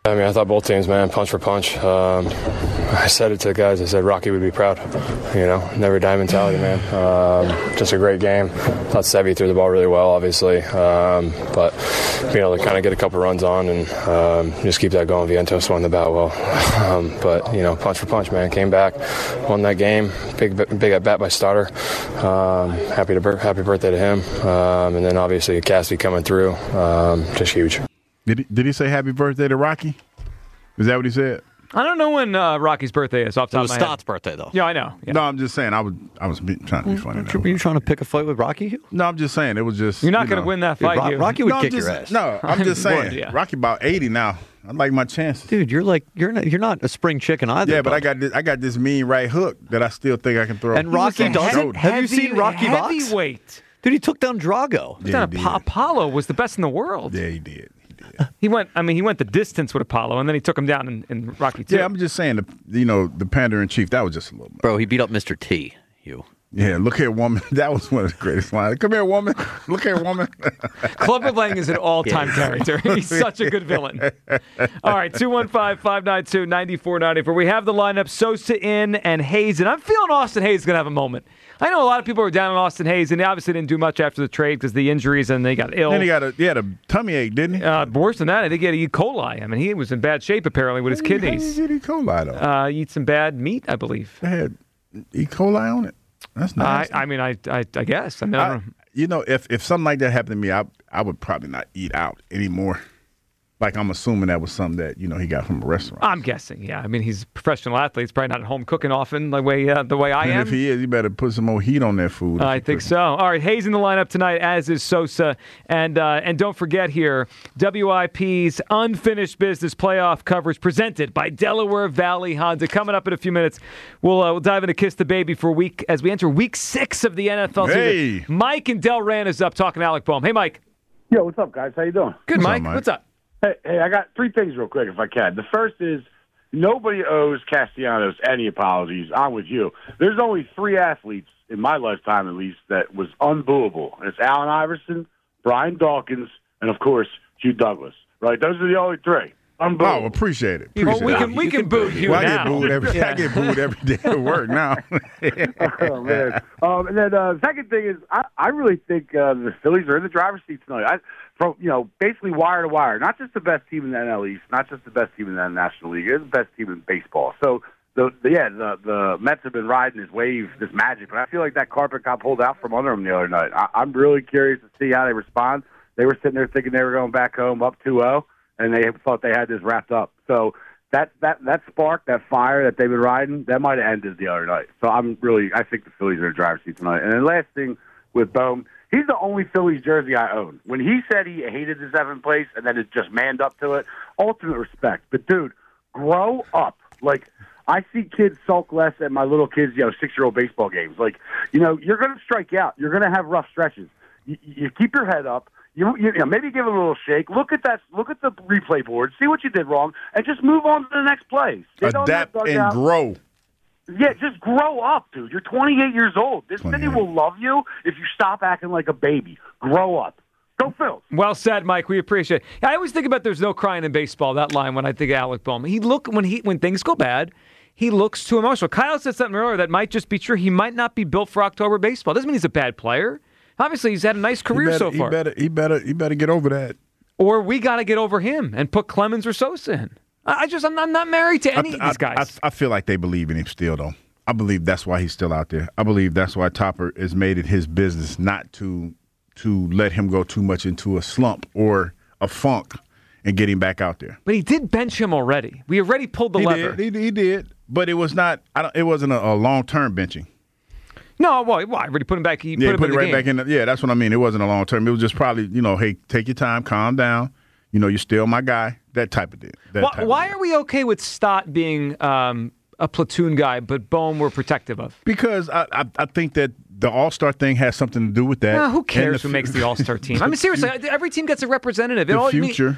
I mean, I thought both teams, man, punch for punch. I said it to the guys. I said Rocky would be proud. Never die mentality, man. Just a great game. Thought Sevi threw the ball really well, obviously. But being able to kind of get a couple runs on and just keep that going. Vientos won the bat well. But punch for punch, man. Came back, won that game. Big at bat by Stoddard. Happy birthday to him. And then obviously Cassidy coming through. Just huge. Did he say happy birthday to Rocky? Is that what he said? I don't know when Rocky's birthday is off the top of my head. It was Stott's birthday, though. Yeah, I know. Yeah. No, I'm just saying. I was trying to be funny. Were you trying to pick a fight with Rocky? No, I'm just saying. It was just. You're not going to win that fight. Dude, Rocky would kick your ass. No, I'm just saying. Would, yeah. Rocky about 80 now. I like my chances. Dude, you're not a spring chicken either. Yeah, but I got this mean right hook that I still think I can throw. And Rocky doesn't. Have you seen Rocky box? Heavyweight. Dude, he took down Drago. Yeah, Apollo was the best in the world. Yeah, he did. He went the distance with Apollo, and then he took him down in Rocky 2. Yeah, I'm just saying, the Pandering-in-Chief, that was just a little much. Bro, he beat up Mr. T, Yeah, look here, woman. That was one of the greatest lines. Come here, woman. Look here, woman. Clubber Lang is an all-time character. He's such a good villain. All right, 215-592-9494. We have the lineup, Sosa in and Hayes. And I'm feeling Austin Hayes is going to have a moment. I know a lot of people are down on Austin Hayes, and they obviously didn't do much after the trade because the injuries, and they got ill. Then he had a tummy ache, didn't he? Worse than that, I think he had E. coli. I mean, he was in bad shape, apparently, with his kidneys. How did he get E. coli, though? Eat some bad meat, I believe. They had E. coli on it. That's nice. I guess. I don't know. If something like that happened to me, I would probably not eat out anymore. Like, I'm assuming that was something that, he got from a restaurant. I'm guessing, yeah. I mean, he's a professional athlete. He's probably not at home cooking often the way I am. And if he is, you better put some more heat on that food. I think so. All right, Hayes in the lineup tonight, as is Sosa. And don't forget here, WIP's Unfinished Business playoff coverage presented by Delaware Valley Honda. Coming up in a few minutes, we'll dive into Kiss the Baby for week as we enter week 6 of the NFL season. Mike and Del Ran is up talking to Alec Boehm. Hey, Mike. Yo, what's up, guys? How you doing? Good, Mike. What's up? Hey, I got 3 things real quick if I can. The first is nobody owes Castellanos any apologies. I'm with you. There's only 3 athletes in my lifetime, at least, that was unbooable. And it's Allen Iverson, Brian Dawkins, and, of course, Hugh Douglas. Right? Those are the only 3. Oh, appreciate it. We can boo you now. I get booed every day at work now. Oh, man. And then the second thing is I really think the Phillies are in the driver's seat tonight. From basically wire to wire, not just the best team in the NL East, not just the best team in the National League, it's the best team in baseball. So the Mets have been riding this wave, this magic, but I feel like that carpet got pulled out from under them the other night. I'm really curious to see how they respond. They were sitting there thinking they were going back home up 2-0, and they thought they had this wrapped up. So that spark, that fire that they've been riding, that might have ended the other night. So I think the Phillies are in the driver's seat tonight. And then last thing with Boehm. He's the only Phillies jersey I own. When he said he hated the 7th place and then it just manned up to it, ultimate respect. But, dude, grow up. Like, I see kids sulk less at my little kids, 6-year-old baseball games. Like, you're going to strike out. You're going to have rough stretches. You keep your head up. You maybe give it a little shake. Look at that. Look at the replay board. See what you did wrong, and just move on to the next play. Adapt and grow. Yeah, just grow up, dude. You're 28 years old. This city will love you if you stop acting like a baby. Grow up. Go Phils. Well said, Mike. We appreciate it. I always think about there's no crying in baseball, that line, when I think of Alec Boehm. When things go bad, he looks too emotional. Kyle said something earlier that might just be true. He might not be built for October baseball. Doesn't mean he's a bad player. Obviously, he's had a nice career so far. He better get over that. Or we got to get over him and put Clemens or Sosa in. I'm not married to any of these guys. I feel like they believe in him still, though. I believe that's why he's still out there. I believe that's why Topper has made it his business not to let him go too much into a slump or a funk and get him back out there. But he did bench him already. We already pulled the lever. He did. But it was not. It wasn't a long-term benching. No, well, I already put him back. He put him right back in. Yeah, that's what I mean. It wasn't a long-term. It was just probably, hey, take your time, calm down. You're still my guy. That type of thing. Why are we okay with Stott being a platoon guy, but Boehm we're protective of? Because I think that the All-Star thing has something to do with that. Who cares who makes the All-Star team? I mean, seriously, every team gets a representative. All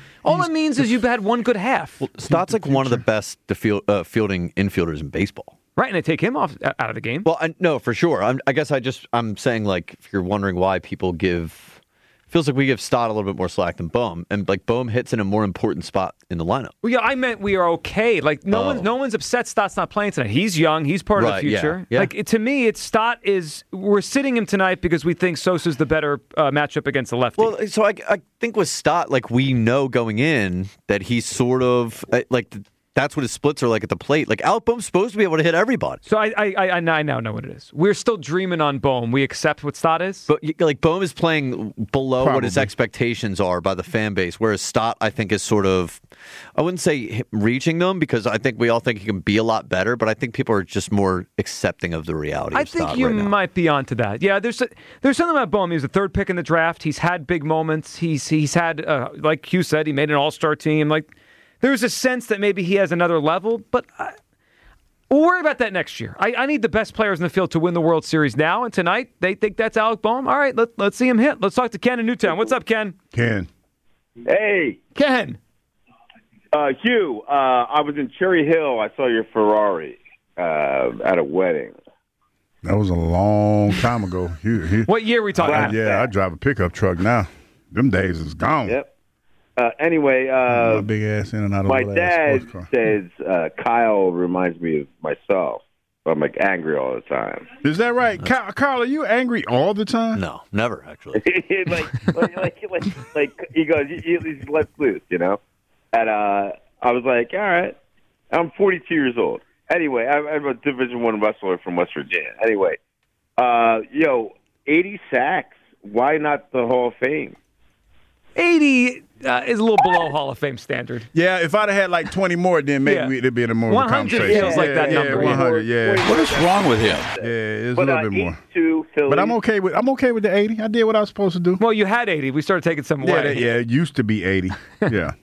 it means is you've had one good half. Well, Stott's like one of the best fielding infielders in baseball. Right, and they take him out of the game. Well, no, for sure. I guess I'm saying, like, if you're wondering why people give feels like we give Stott a little bit more slack than Bohm, and like Bohm hits in a more important spot in the lineup. Well, yeah, I meant we are okay. Like no one's upset Stott's not playing tonight. He's young. He's part of the future. Yeah. Like to me, we're sitting him tonight because we think Sosa's the better matchup against the lefty. Well, so I think with Stott, like we know going in that he's sort of like. That's what his splits are like at the plate. Like Alec Bohm's supposed to be able to hit everybody. So I now know what it is. We're still dreaming on Bohm. We accept what Stott is. But like Bohm is playing below Probably. what his expectations are by the fan base, whereas Stott I think is sort of, I wouldn't say reaching them because I think we all think he can be a lot better, but I think people are just more accepting of the reality. I of think Stott you right now. might be onto that. Yeah, there's something about Bohm. He was the third pick in the draft. He's had big moments. He's had like Hugh said, he made an all-star team. Like. There's a sense that maybe he has another level, but we'll worry about that next year. I need the best players in the field to win the World Series now, and tonight they think that's Alec Bohm. All right, let's see him hit. Let's talk to Ken in Newtown. What's up, Ken? Ken. Hey, Ken. Hugh, I was in Cherry Hill. I saw your Ferrari at a wedding. That was a long time ago. What year are we talking about? Yeah, I drive a pickup truck now. Them days is gone. Yep. Anyway, my big ass in and out of my the dad sports car. says Kyle reminds me of myself. I'm like angry all the time. Is that right, Carl? Are you angry all the time? No, never actually. like he goes, he's let loose, you know. And I was like, all right, I'm 42 years old. Anyway, I'm a Division I wrestler from West Virginia. Anyway, 80 sacks. Why not the Hall of Fame? 80 is a little below Hall of Fame standard. Yeah, if I'd have had like 20 more, then maybe it'd be more of a 100 conversation. feels like that number. 100. Yeah. What is wrong with him? Yeah, it's a little bit more. 82 Phillies. But I'm okay with the 80. I did what I was supposed to do. Well, you had 80. We started taking some away. Yeah, it used to be 80. Yeah.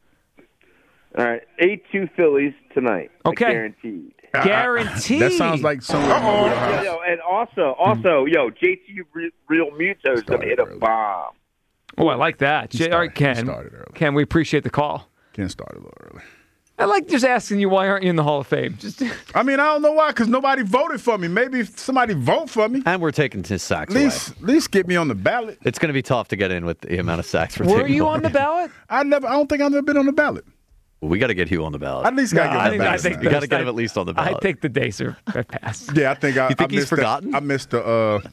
All right, 82 Phillies tonight. Okay. Guaranteed. Guaranteed. That sounds like somewhere. And also, JT Real Muto is going to hit a bomb. Oh, I like that. All right, Ken. started early. Ken, we appreciate the call. Ken started a little early. I like just asking you, why aren't you in the Hall of Fame? I mean, I don't know why, because nobody voted for me. Maybe if somebody vote for me. And we're taking his sacks At away. least get me on the ballot. It's going to be tough to get in with the amount of sacks we're Were taking you away. on the ballot? I don't think I've never been on the ballot. Well, we got to get Hugh on the ballot. I at least got to I get on the ballot. think You got to get him at least on the ballot. I think the days are past. Yeah, I think I You think I he's missed forgotten? I missed that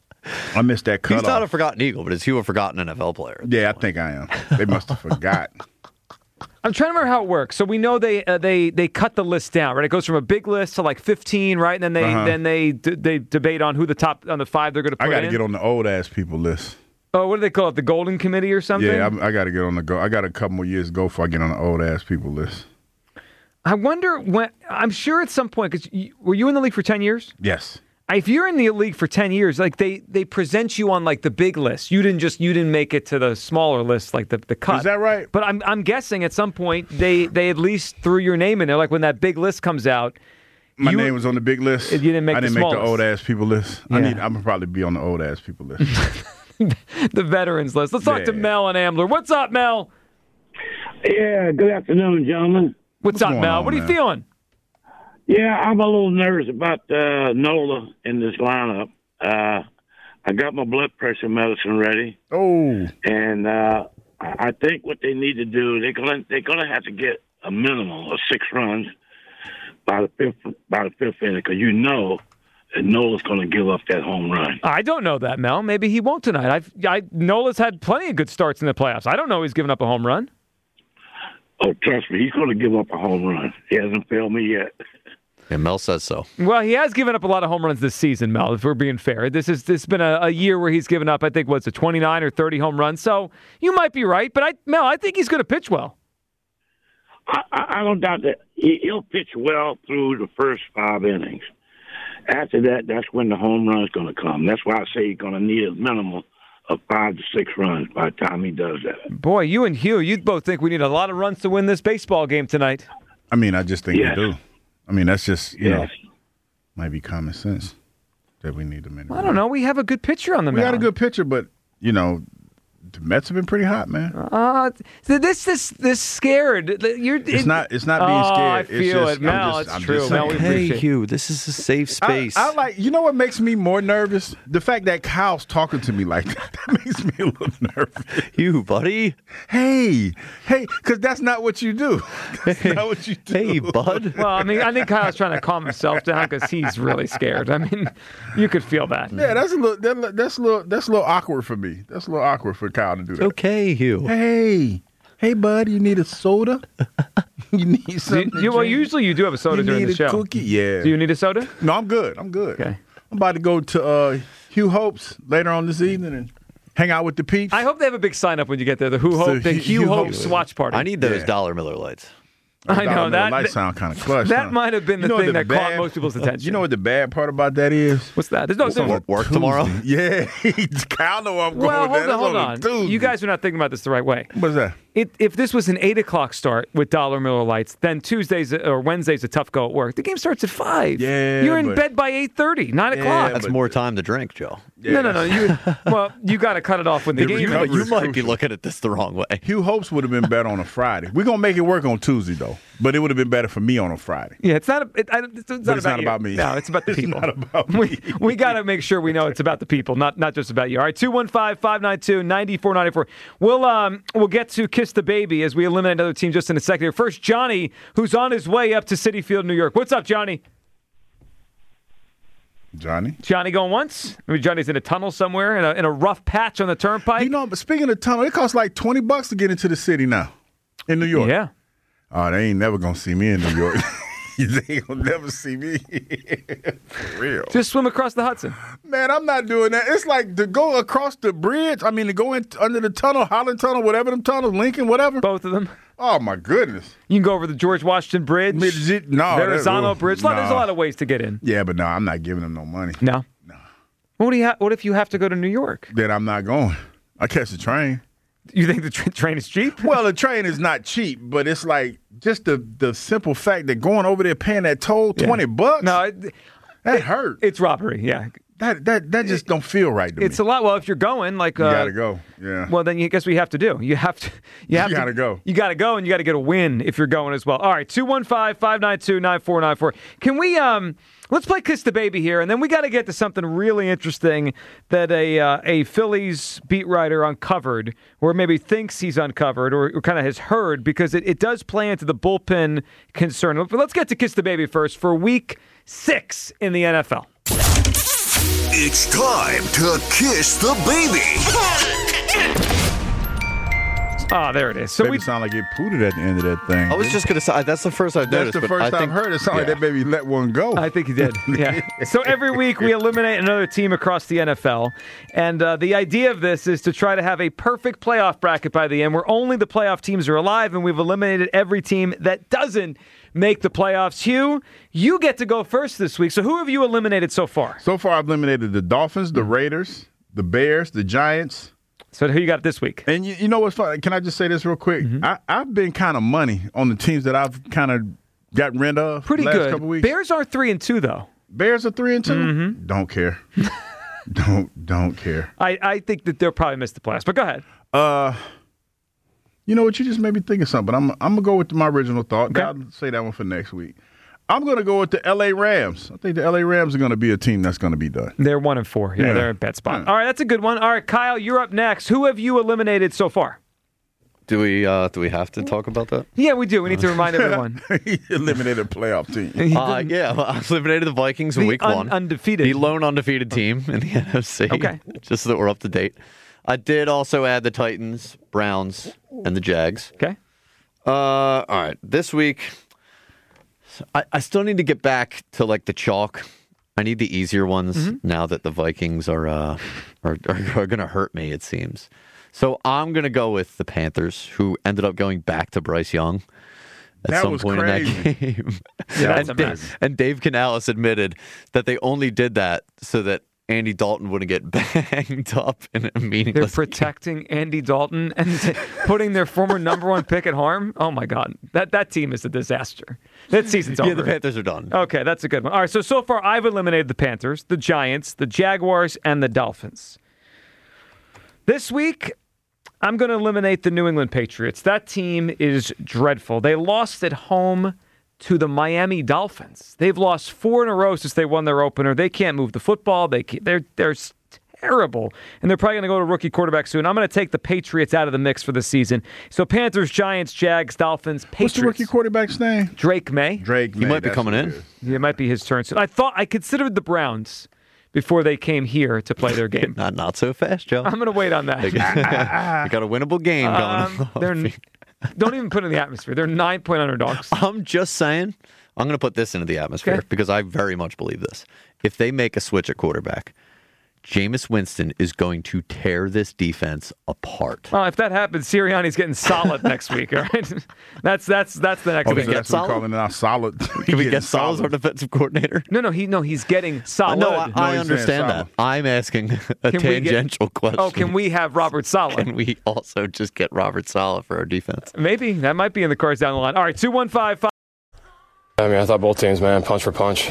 He's cutoff. not a forgotten Eagle, but is Hugh a forgotten NFL player? Yeah, I think I am. They must have forgot. I'm trying to remember how it works. So we know they cut the list down, right? It goes from a big list to like 15, right? And then they debate on who the top on the 5 they're going to put I got to in. get on the old ass people list. Oh, what do they call it? The Golden Committee or something? Yeah, I got to get on the go. I got a couple more years to go before I get on the old ass people list. I wonder when. I'm sure at some point, because were you in the league for 10 years? Yes. If you're in the league for 10 years, like they present you on like the big list. You didn't make it to the smaller list, like the cut. Is that right? But I'm guessing at some point they at least threw your name in there. Like when that big list comes out, My name was on the big list. You didn't make I the didn't make the smallest. old ass people list. Yeah. I'm gonna probably be on the old ass people list. the veterans list. Let's talk to Yeah. Mel and Ambler. What's up, Mel? Yeah, good afternoon, gentlemen. What's up, going Mel? on, What are you man? feeling? Yeah, I'm a little nervous about Nola in this lineup. I got my blood pressure medicine ready, Oh, and I think what they need to do, they're gonna have to get a minimum of 6 runs by the fifth inning, because you know that Nola's going to give up that home run. I don't know that, Mel. Maybe he won't tonight. Nola's had plenty of good starts in the playoffs. I don't know he's given up a home run. Oh, trust me, he's going to give up a home run. He hasn't failed me yet. And Mel says so. Well, he has given up a lot of home runs this season, Mel, if we're being fair. This has been a year where he's given up, I think, 29 or 30 home runs. So you might be right, but Mel, I think he's going to pitch well. I don't doubt that he'll pitch well through the first 5 innings. After that, that's when the home run is going to come. That's why I say he's going to need a minimum of 5 to 6 runs by the time he does that. Boy, you and Hugh, you both think we need a lot of runs to win this baseball game tonight. I mean, I just think Yes. we do. I mean, that's just you know, Yes. might be common sense that we need them in. I don't know. We have a good pitcher on the We mound. got a good pitcher, but you know, The Mets have been pretty hot, man. So this scared. It's not being scared. I It's feel just- it, Mel. I'm It's just true. saying. Mel, we Hey, appreciate. Hugh, this is a safe space. I like. You know what makes me more nervous? The fact that Kyle's talking to me like that. That makes me a little nervous. Hugh, buddy. Hey, because that's not what you do. That's not what you do. Hey, bud. Well, I mean, I think Kyle's trying to calm himself down because he's really scared. I mean, you could feel that. Yeah, that's a little awkward for me. That's a little awkward for Kyle to do that. Okay, Hugh. Hey, bud, you need a soda? You need something? to Well, drink? usually you do have a soda You during need the a show. cookie? Yeah. Do you need a soda? No, I'm good. Okay. I'm about to go to Hugh Hope's later on this evening and hang out with the peeps. I hope they have a big sign up when you get there. The Hugh Hope's watch party. I need those Yeah. Dollar Miller lights. I know that. Lights sound kind of clutch. That huh? might have been the You know thing what that caught most people's attention. You know what the bad part about that is? What's that? There's no. Work tomorrow? Yeah, Kyle know I'm going Well, there. hold That's on. a Tuesday. You guys are not thinking about this the right way. What's that? If this was an 8 o'clock start with Dollar Miller Lights, then Tuesdays or Wednesdays a tough go at work. The game starts at 5. Yeah, You're in but- bed by 8:30, 9 o'clock. That's but- more time to drink, Joe. No. You got to cut it off when the The game. recovery ends. You is might be crucial. looking at this the wrong way. Hugh Hope's would have been better on a Friday. We're gonna make it work on Tuesday though, but it would have been better for me on a Friday. Yeah, it's not. It's not, But about, it's not you. about me. No, it's about the It's people. not about me. We got to make sure we know it's about the people, not just about you. All right, 215-592-9494. We'll get to Kiss the Baby as we eliminate another team just in a second. Here. First, Johnny, who's on his way up to Citi Field, New York. What's up, Johnny? Johnny going once? I mean, Johnny's in a tunnel somewhere in a rough patch on the turnpike. You know, but speaking of tunnel, it costs like $20 to get into the city now in New York. Yeah. Oh, they ain't never gonna see me in New York. They ain't gonna never see me. For real. Just swim across the Hudson. Man, I'm not doing that. It's like to go across the bridge. I mean, to go in under the tunnel, Holland Tunnel, whatever them tunnels, Lincoln, whatever. Both of them. Oh my goodness. You can go over the George Washington Bridge. No, Verrazano Bridge. No. There's a lot of ways to get in. Yeah, but no, I'm not giving them no money. No. What if you have to go to New York? Then I'm not going. I catch the train. You think the train is cheap? Well, the train is not cheap, but it's like just the simple fact that going over there paying that toll, $20. No, that hurt. It's robbery. Yeah, That just don't feel right to me. it's a lot. Well, if you're going, like You gotta go. Yeah. Well, then guess what you have to do? You have to. You gotta go. You got to go, and you got to get a win if you're going as well. All right, 215-592-9494. Can we let's play Kiss the Baby here, and then we got to get to something really interesting that a Phillies beat writer uncovered, or maybe thinks he's uncovered, or kind of has heard, because it does play into the bullpen concern. But let's get to Kiss the Baby first for Week 6 in the NFL. It's time to kiss the baby. Ah, there it is. So Baby sound like it pooted at the end of that thing. I was just going to say, that's the first I've That's noticed. the but first I I've think, heard. It sounded like that baby let one go. I think he did. Yeah. So every week we eliminate another team across the NFL, and the idea of this is to try to have a perfect playoff bracket by the end, where only the playoff teams are alive, and we've eliminated every team that doesn't make the playoffs. Hugh, you get to go first this week. So who have you eliminated so far? So far, I've eliminated the Dolphins, the Raiders, the Bears, the Giants. So who you got this week? And you know what's funny? Can I just say this real quick? I've been kind of money on the teams that I've kind of gotten rid of. Pretty the last good. Couple weeks. Bears are 3-2 though. Bears are 3-2. Don't care. don't care. I think that they'll probably miss the playoffs. But go ahead. You know what? You just made me think of something. I'm gonna go with my original thought. Okay. I'll say that one for next week. I'm gonna go with the LA Rams. I think the LA Rams are gonna be a team that's gonna be done. They're 1-4. Yeah, they're in bet spot. Yeah. All right, that's a good one. All right, Kyle, you're up next. Who have you eliminated so far? Do we have to talk about that? Yeah, we do. We need to remind everyone. He eliminated a playoff team. Yeah, well, I eliminated the Vikings in The week one. undefeated. The lone undefeated team in the NFC. Okay. Just so that we're up to date. I did also add the Titans, Browns, and the Jags. Okay. All right. This week, I still need to get back to like the chalk. I need the easier ones now that the Vikings are going to hurt me, it seems. So I'm going to go with the Panthers, who ended up going back to Bryce Young at That some was point crazy. in that game. Yeah, that's and, a mess. and Dave Canales admitted that they only did that so that Andy Dalton wouldn't get banged up in a They're meaningless game. protecting Andy Dalton and putting their former number one pick at harm. Oh, my God. That team is a disaster. That season's over. Yeah, the Panthers are done. Okay, that's a good one. All right, so far I've eliminated the Panthers, the Giants, the Jaguars, and the Dolphins. This week, I'm going to eliminate the New England Patriots. That team is dreadful. They lost at home to the Miami Dolphins. They've lost 4 in a row since they won their opener. They can't move the football. They're terrible, and they're probably going to go to rookie quarterback soon. I'm going to take the Patriots out of the mix for the season. So Panthers, Giants, Jags, Dolphins, Patriots. What's the rookie quarterback's name? Drake May. Drake May. He might be coming in. Yeah, it might be his turn soon. I considered the Browns before they came here to play their game. Not so fast, Joe. I'm going to wait on that. You got a winnable game going. Don't even put it in the atmosphere. They're 9-point underdogs. I'm just saying, I'm going to put this into the atmosphere because I very much believe this. If they make a switch at quarterback, Jameis Winston is going to tear this defense apart. Well, if that happens, Sirianni's getting solid next week. All right, that's the next thing. So that's what we're calling it now, solid. Can we get Solid as our defensive coordinator? No, he's getting solid. I understand that. I'm asking a tangential question. Oh, can we have Robert Saleh? Can we also just get Robert Saleh for our defense? Maybe that might be in the cards down the line. All right, 215. I mean, I thought both teams, man, punch for punch.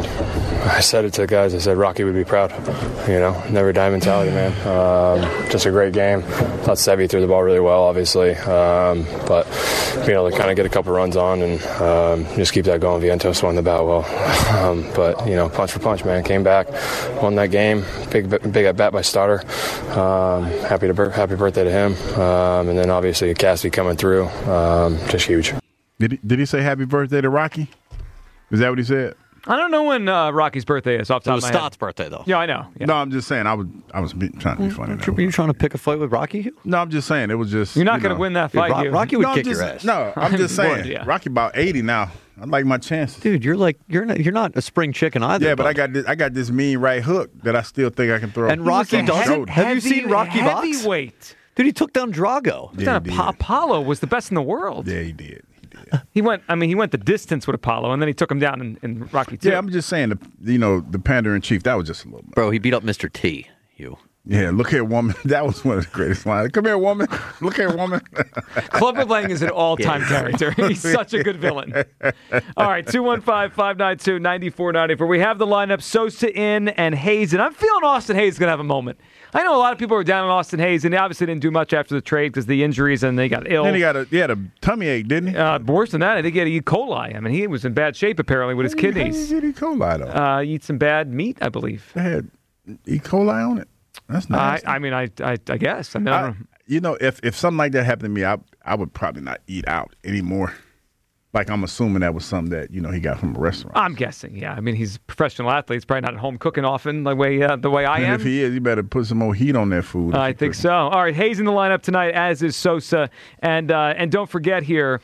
I said it to the guys. I said Rocky would be proud. Never die mentality, man. Just a great game. Thought Sevy threw the ball really well, obviously. But being able to kind of get a couple runs on and just keep that going. Vientos won the bat well. But punch for punch, man. Came back, won that game. Big at bat by Starter. Happy birthday to him. And then obviously Cassidy coming through. Just huge. Did he say happy birthday to Rocky? Is that what he said? I don't know when Rocky's birthday is off the top of my head. It was Stott's birthday, though. Yeah, I know. Yeah. No, I'm just saying. I was trying to be funny. Are you trying to pick a fight with Rocky? No, I'm just saying. It was just. You're not going to win that fight, Hugh. Rocky would kick your ass. No, I'm just saying. Yeah. Rocky about 80 now. I like my chances. Dude, you're not a spring chicken either. Yeah, but I got this mean right hook that I still think I can throw. And Rocky doesn't. Have you seen Rocky box? Heavyweight. Dude, he took down Drago. Yeah, Apollo was the best in the world. Yeah, he did. He went the distance with Apollo, and then he took him down in Rocky 2. Yeah, I'm just saying, the Panda in Chief, that was just a little. Bro, he beat up Mr. T, Hugh. Yeah, look here, woman. That was one of the greatest lines. Come here, woman. Look here, woman. Clubber Lang is an all-time character. He's such a good villain. All right, 215-592-9494. We have the lineup, Sosa in and Hayes. And I'm feeling Austin Hayes is going to have a moment. I know a lot of people are down on Austin Hayes, and he obviously didn't do much after the trade because of the injuries, and they got ill. Then he had a tummy ache, didn't he? Worse than that, I think he had E. coli. I mean, he was in bad shape, apparently, with his kidneys. How did he get E. coli, though? Eat some bad meat, I believe. They had E. coli on it. That's nice. I guess. I don't know. If something like that happened to me, I would probably not eat out anymore. Like, I'm assuming that was something that, he got from a restaurant. I'm guessing, yeah. I mean, he's a professional athlete. He's probably not at home cooking often the way I am. If he is, you better put some more heat on that food. I think so. All right, Hayes in the lineup tonight, as is Sosa. And don't forget here,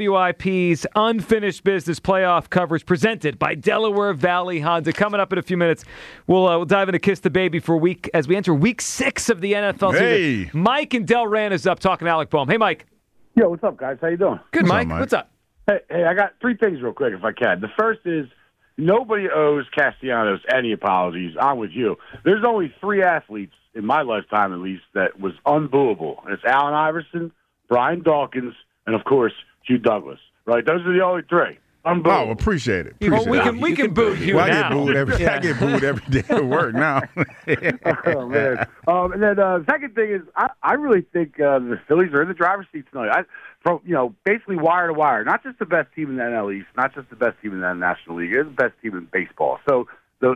WIP's Unfinished Business playoff coverage presented by Delaware Valley Honda. Coming up in a few minutes, we'll dive into Kiss the Baby for as we enter week 6 of the NFL season. Mike and Del Ran is up talking to Alec Boehm. Hey, Mike. Yo, what's up, guys? How you doing? Good, Mike. What's up? Hey, I got 3 things real quick if I can. The first is nobody owes Castellanos any apologies. I'm with you. There's only 3 athletes in my lifetime, at least, that was unbooable. And it's Allen Iverson, Brian Dawkins, and, of course, Hugh Douglas. Right? Those are the only 3. Unbelievable. Oh, appreciate it. We can boo Hugh now. I get booed every day at work now. Oh, man. And then second thing is I really think the Phillies are in the driver's seat tonight. From basically wire to wire, not just the best team in the NL East, not just the best team in the National League, it's the best team in baseball. So the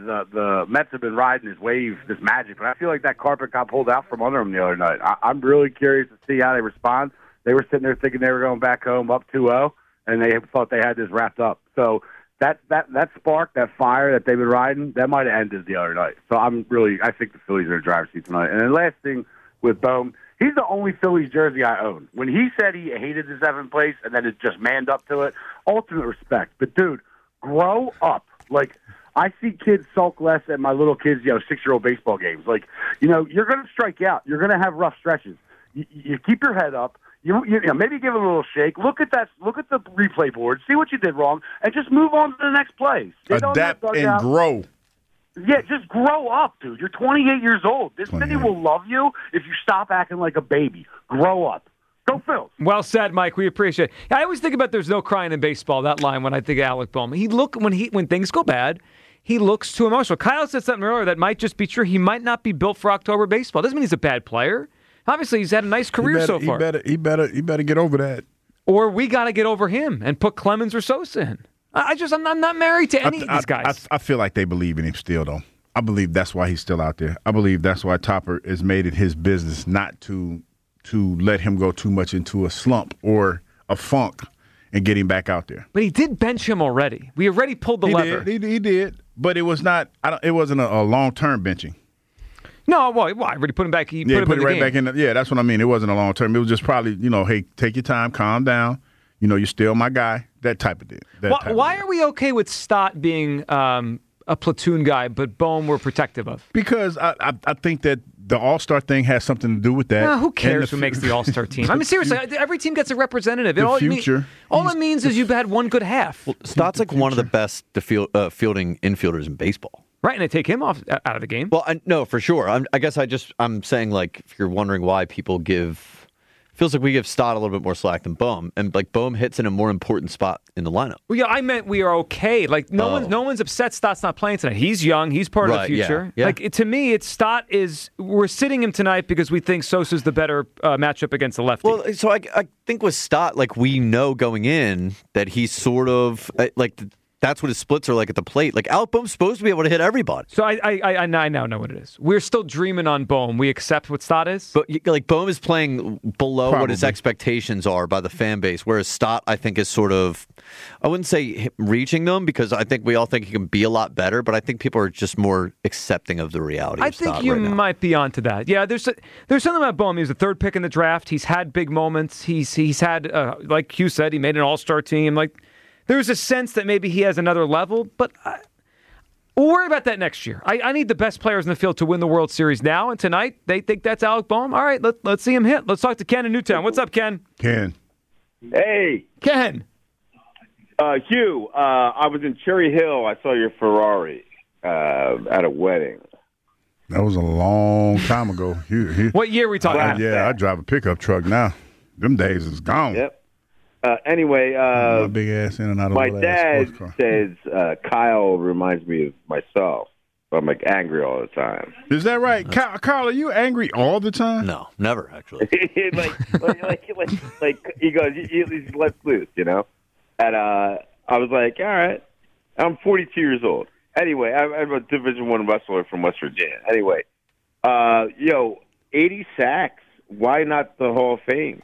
Mets have been riding this wave, this magic, but I feel like that carpet got pulled out from under them the other night. I'm really curious to see how they respond. They were sitting there thinking they were going back home up 2-0, and they thought they had this wrapped up. So that spark, that fire that they've been riding, that might have ended the other night. So I think the Phillies are in the driver's seat tonight. And then last thing with Boehm. He's the only Phillies jersey I own. When he said he hated the 7th place and then it just manned up to it, ultimate respect. But, dude, grow up. Like, I see kids sulk less at my little kids, 6-year-old baseball games. Like, you're going to strike out. You're going to have rough stretches. You keep your head up. You maybe give it a little shake. Look at the replay board. See what you did wrong, and just move on to the next play. Adapt and grow. Yeah, just grow up, dude. You're 28 years old. This city will love you if you stop acting like a baby. Grow up. Go Phils. Well said, Mike. We appreciate it. I always think about there's no crying in baseball, that line, when I think of Alec Boehm. When things go bad, he looks too emotional. Kyle said something earlier that might just be true. He might not be built for October baseball. Doesn't mean he's a bad player. Obviously, he's had a nice career so far. He better get over that. Or we got to get over him and put Clemens or Sosa in. I'm not married to any of these guys. I feel like they believe in him still, though. I believe that's why he's still out there. I believe that's why Topper has made it his business not to let him go too much into a slump or a funk and get him back out there. But he did bench him already. We already pulled the lever. He did, but it was not. It wasn't a long-term benching. No, well, I already put him back. He put him right back in. Yeah, that's what I mean. It wasn't a long-term. It was just probably, hey, take your time, calm down. You're still my guy. That type of thing. Why are we okay with Stott being a platoon guy, but Bohm we're protective of? Because I think that the All-Star thing has something to do with that. Who cares who makes the All-Star team? I mean, seriously, every team gets a representative. All it means is you've had one good half. Well, Stott's like one of the best fielding infielders in baseball. Right, and they take him out of the game. Well, no, for sure. I guess I'm saying, like, if you're wondering why people feels like we give Stott a little bit more slack than Bohm, and like Bohm hits in a more important spot in the lineup. Well, yeah, I meant we are okay. Like no one's upset Stott's not playing tonight. He's young. He's part of the future. Yeah. Like to me, Stott we're sitting him tonight because we think Sosa's the better matchup against the lefty. Well, so I think with Stott, like we know going in that he's sort of like. That's what his splits are like at the plate. Like Alec Bohm's supposed to be able to hit everybody. So I now know what it is. We're still dreaming on Bohm. We accept what Stott is. But like Bohm is playing below what his expectations are by the fan base, whereas Stott I think is sort of, I wouldn't say reaching them because I think we all think he can be a lot better, but I think people are just more accepting of the reality. I think you might be onto that. Yeah, there's something about Bohm. He was the third pick in the draft. He's had big moments. He's had like Hugh said, he made an All-Star team. Like. There's a sense that maybe he has another level, but we'll worry about that next year. I need the best players in the field to win the World Series now, and tonight they think that's Alec Bohm. All right, let's see him hit. Let's talk to Ken in Newtown. What's up, Ken? Ken. Hey. Ken. Hugh, I was in Cherry Hill. I saw your Ferrari at a wedding. That was a long time ago. What year are we talking about? I drive a pickup truck now. Them days is gone. Yep. Anyway, big ass in and out of my dad says Kyle reminds me of myself. I'm like angry all the time. Is that right, Kyle? Are you angry all the time? No, never actually. like he goes, he's left loose, And I was like, all right, I'm 42 years old. Anyway, I'm a Division I wrestler from West Virginia. Anyway, 80 sacks. Why not the Hall of Fame?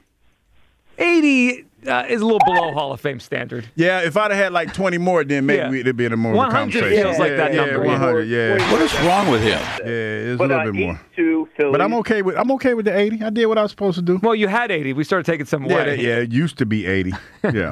80 is a little below Hall of Fame standard. Yeah, if I'd have had like 20 more, then maybe it'd be in a more 100 feels like that number. 100, yeah. What is wrong with him? Yeah, it's a little bit more. Phillies. But I'm okay with the 80. I did what I was supposed to do. Well, you had 80. We started taking some away. Yeah, it used to be 80. Yeah.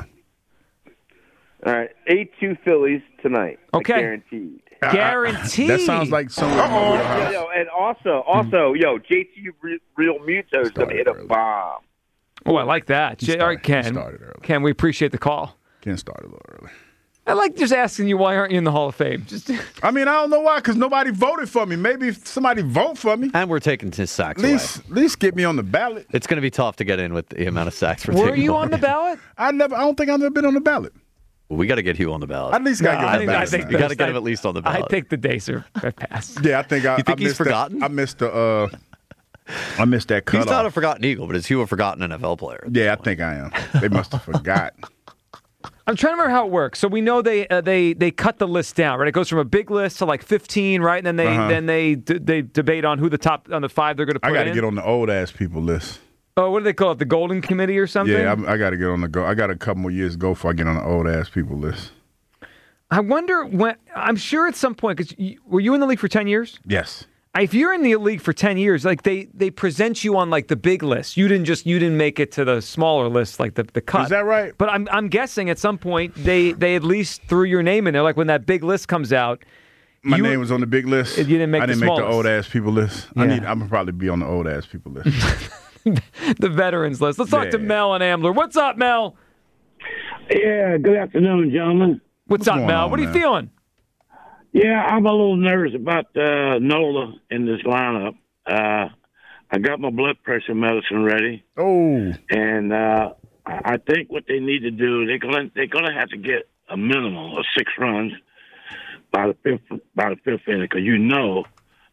All right, 8-2 Phillies tonight. Okay. Guaranteed. Guaranteed. That sounds like someone. And also, JT Real Muto's going to hit a bomb. Oh, I like that. All right, Ken, we appreciate the call. Ken started a little early. I like just asking you, why aren't you in the Hall of Fame? I don't know why, because nobody voted for me. Maybe if somebody vote for me. And we're taking his sacks At least get me on the ballot. It's going to be tough to get in with the amount of sacks we're taking. Were you on the ballot? I don't think I've ever been on the ballot. Well, we got to get Hugh on the ballot. At least got to get on the ballot. You got to get him at least on the ballot. I think the days are past. Yeah, I think you think he's forgotten? I missed that cutoff. He's not a forgotten Eagle, but is Hugh a forgotten NFL player? Yeah, I think I am. They must have forgot. I'm trying to remember how it works. So we know they cut the list down, right? It goes from a big list to like 15, right? And then they debate on who the top on the 5 they're going to put in. I got to get on the old ass people list. Oh, what do they call it? The Golden Committee or something? Yeah, I got to get on the go. I got a couple more years to go before I get on the old ass people list. I wonder when. I'm sure at some point, because were you in the league for 10 years? Yes. If you're in the league for 10 years, like they present you on like the big list. You didn't make it to the smaller list, like the cut. Is that right? But I'm guessing at some point they at least threw your name in there. Like when that big list comes out, my name was on the big list. You didn't make. I didn't the make the old ass people list. Yeah. I'm gonna probably be on the old ass people list. The veterans list. Let's talk to Mel and Ambler. What's up, Mel? Yeah, good afternoon, gentlemen. What's up, Mel? What are you feeling? Yeah, I'm a little nervous about Nola in this lineup. I got my blood pressure medicine ready. Oh, and I think what they need to do, they're gonna have to get a minimum of 6 runs by the fifth inning, because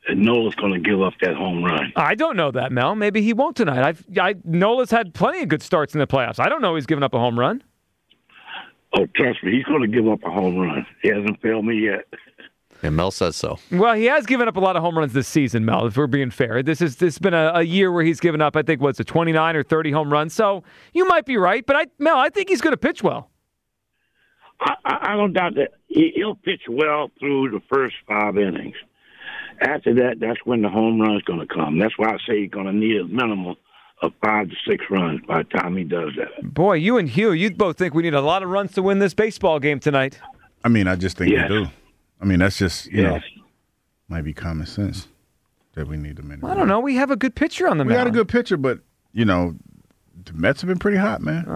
Nola's going to give up that home run. I don't know that, Mel. Maybe he won't tonight. Nola's had plenty of good starts in the playoffs. I don't know he's given up a home run. Oh, trust me, he's going to give up a home run. He hasn't failed me yet. And Mel says so. Well, he has given up a lot of home runs this season, Mel, if we're being fair. This has been a year where he's given up, I think, what's it, 29 or 30 home runs. So you might be right, but Mel, I think he's going to pitch well. I don't doubt that. He'll pitch well through the first 5 innings. After that, that's when the home run's going to come. That's why I say he's going to need a minimum of 5 to 6 runs by the time he does that. Boy, you and Hugh, you both think we need a lot of runs to win this baseball game tonight. I mean, I just think we do. I mean, that's just, you know, Yes. might be common sense that we need a minute. I don't know. We have a good pitcher on the mound. We got a good pitcher, but, you know, the Mets have been pretty hot, man.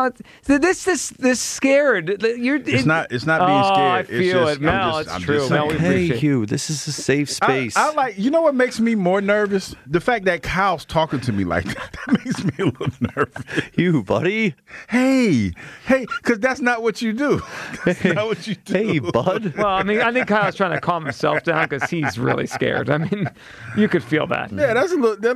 This scared. It's not being scared. I feel it's just, it, Mel. It's true. Mel, we Hey, appreciate it. Hugh, this is a safe space. I like, you know what makes me more nervous? The fact that Kyle's talking to me like that. That makes me a little nervous. Hugh, buddy. Hey, because that's not what you do. That's not what you do. Hey, bud. Well, I mean, I think Kyle's trying to calm himself down because he's really scared. I mean, you could feel that. Yeah, that's a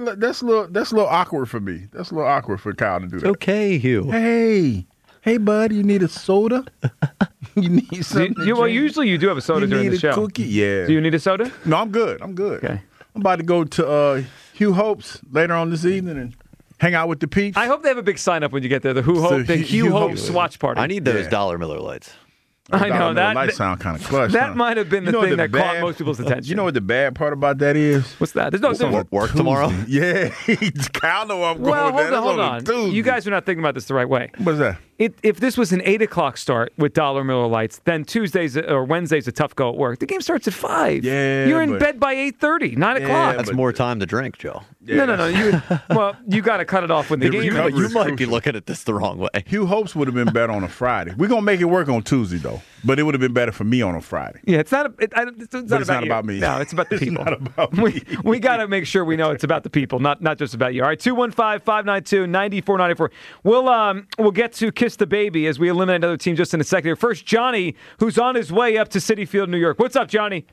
little awkward for me. That's a little awkward for Kyle to do that. Okay, Hugh. Hey, bud, you need a soda? You need something? Well, usually you do have a soda you during need the a show. cookie? Yeah. Do you need a soda? No, I'm good. Okay. I'm about to go to Hugh Hope's later on this evening and hang out with the peeps. I hope they have a big sign up when you get there. The Hugh Hope's watch party. I need those $1 Miller Lights. I know that. Light sound kind of clutch. That might have been the thing that caught bad- most people's attention. You know what the bad part about that is? What's that? There's no Work tomorrow? Yeah, Kyle know I'm going Well, with that. hold That's on. Tuesday. You guys are not thinking about this the right way. What's that? If this was an 8 o'clock start with $1 Miller Lights, then Tuesdays or Wednesdays a tough go at work. The game starts at 5. Yeah, You're in but- bed by 8:30, 9 o'clock. That's but- more time to drink, Joe. No. You got to cut it off when the The game. recovery- You is might be crucial. looking at this the wrong way. Hugh Hopes would have been better on a Friday. We're going to make it work on Tuesday, though. But it would have been better for me on a Friday. Yeah, it's not. It's It's not you. about me. No, it's about the It's people. not about me. We got to make sure we know it's about the people, not just about you. All right, 215-592-9494. We'll get to Kiss the Baby as we eliminate another team just in a second here. First, Johnny, who's on his way up to Citi Field, New York. What's up, Johnny?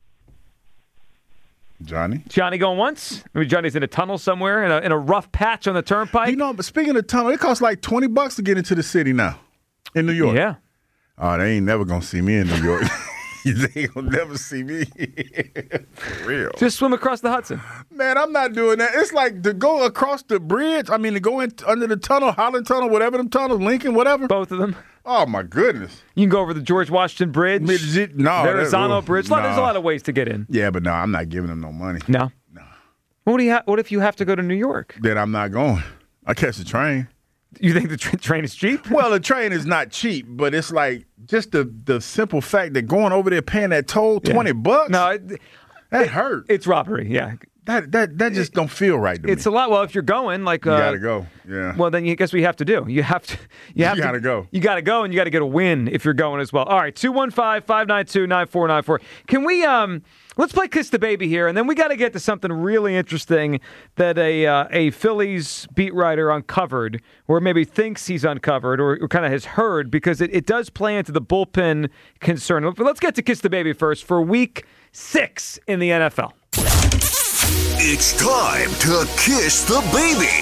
Johnny going once? Maybe Johnny's in a tunnel somewhere in a rough patch on the turnpike. You know, but speaking of tunnel, it costs like $20 to get into the city now in New York. Yeah. Oh, they ain't never going to see me in New York. They ain't going to never see me. For real. Just swim across the Hudson. Man, I'm not doing that. It's like to go across the bridge. I mean, to go in under the tunnel, Holland Tunnel, whatever them tunnels, Lincoln, whatever. Both of them. Oh, my goodness. You can go over the George Washington Bridge. No. Verrazano Bridge. No. There's a lot of ways to get in. Yeah, but no, I'm not giving them no money. No. What if you have to go to New York? Then I'm not going. I catch the train. You think the train is cheap? Well, the train is not cheap, but it's like just the simple fact that going over there paying that toll, $20. No, that hurt. It's robbery. Yeah, that just don't feel right to me. it's a lot. Well, if you're going, like You gotta go. Yeah. Well, then guess what you have to do? You have to. You gotta go. You got to go, and you got to get a win if you're going as well. All right, 215-592-9494. Can we let's play Kiss the Baby here, and then we got to get to something really interesting that a Phillies beat writer uncovered, or maybe thinks he's uncovered, or kind of has heard, because it does play into the bullpen concern. But let's get to Kiss the Baby first for Week 6 in the NFL. It's time to kiss the baby.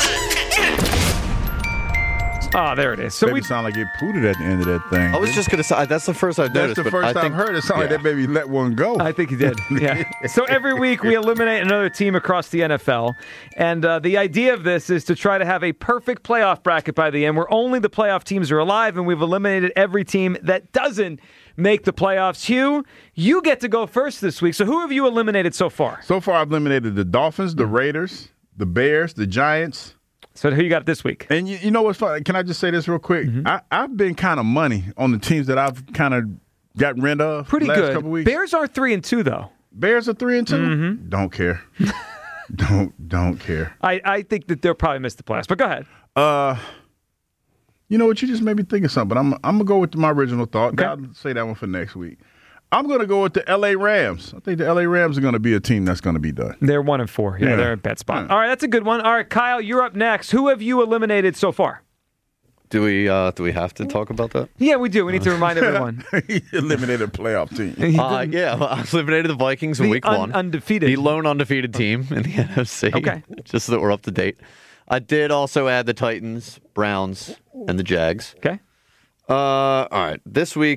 Ah, there it is. So baby sound like it pooted at the end of that thing. I was just going to say, that's the first I've That's noticed. the but first I I've think, heard it sound like that baby let one go. I think he did. Yeah. So every week we eliminate another team across the NFL. And the idea of this is to try to have a perfect playoff bracket by the end where only the playoff teams are alive, and we've eliminated every team that doesn't make the playoffs. Hugh, you get to go first this week. So who have you eliminated so far? So far, I've eliminated the Dolphins, the Raiders, the Bears, the Giants. So who you got this week? And you know what's funny? Can I just say this real quick? I've been kind of money on the teams that I've kind of got rid of. Pretty last good. Couple weeks. Bears are 3-2 though. Bears are 3-2. Don't care. don't care. I think that they'll probably miss the playoffs. But go ahead. You know what? You just made me think of something. I'm gonna go with my original thought. Okay. I'll say that one for next week. I'm gonna go with the L.A. Rams. I think the L.A. Rams are gonna be a team that's gonna be done. They're 1-4. Yeah, they're in bet spot. Yeah. All right, that's a good one. All right, Kyle, you're up next. Who have you eliminated so far? Do we have to talk about that? Yeah, we do. We need to remind everyone. He eliminated a playoff team. Yeah, well, I eliminated the Vikings in week one. Undefeated. The lone undefeated team in the NFC. Okay. Just so that we're up to date. I did also add the Titans, Browns, and the Jags. Okay. All right. This week,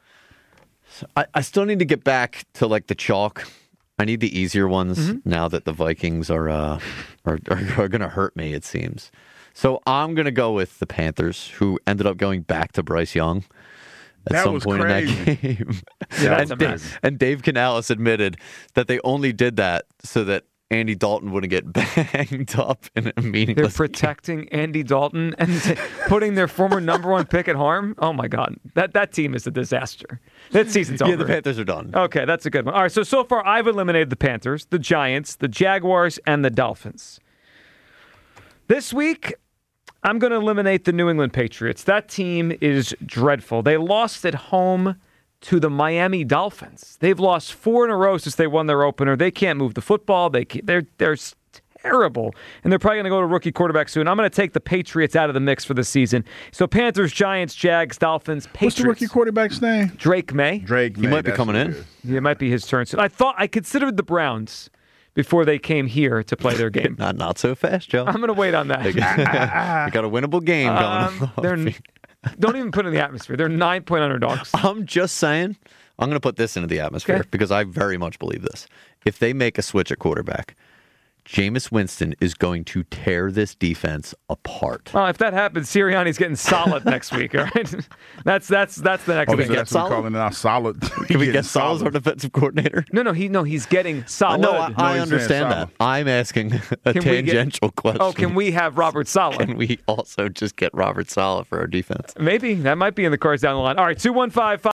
I still need to get back to like the chalk. I need the easier ones now that the Vikings are going to hurt me, it seems. So I'm going to go with the Panthers, who ended up going back to Bryce Young at some point in that game. That's a mess. And Dave Canales admitted that they only did that so that Andy Dalton wouldn't get banged up in a meaningless They're protecting Andy Dalton and putting their former number one pick at harm. Oh, my God. That team is a disaster. That season's over. Yeah, the Panthers are done. Okay, that's a good one. All right, so far I've eliminated the Panthers, the Giants, the Jaguars, and the Dolphins. This week, I'm going to eliminate the New England Patriots. That team is dreadful. They lost at home to the Miami Dolphins. They've lost 4 in a row since they won their opener. They can't move the football. They're terrible, and they're probably going to go to rookie quarterback soon. I'm going to take the Patriots out of the mix for the season. So Panthers, Giants, Jags, Dolphins, Patriots. What's the rookie quarterback's name? Drake May. Drake May. He might be coming in. Yeah, it might be his turn soon. I considered the Browns before they came here to play their game. Not so fast, Joe. I'm going to wait on that. We got a winnable game going. Don't even put it in the atmosphere. They're 9-point underdogs. I'm just saying, I'm going to put this into the atmosphere because I very much believe this. If they make a switch at quarterback, Jameis Winston is going to tear this defense apart. Well, if that happens, Sirianni's getting solid next week. All right, that's the next Oh, thing. so that's what we're calling it now, solid. Can we get Saul as our defensive coordinator? He's getting solid. No, I he's understand that. solid. I'm asking a tangential question. Oh, can we have Robert Saleh? Can we also just get Robert Saleh for our defense? Maybe that might be in the cards down the line. All right, 215.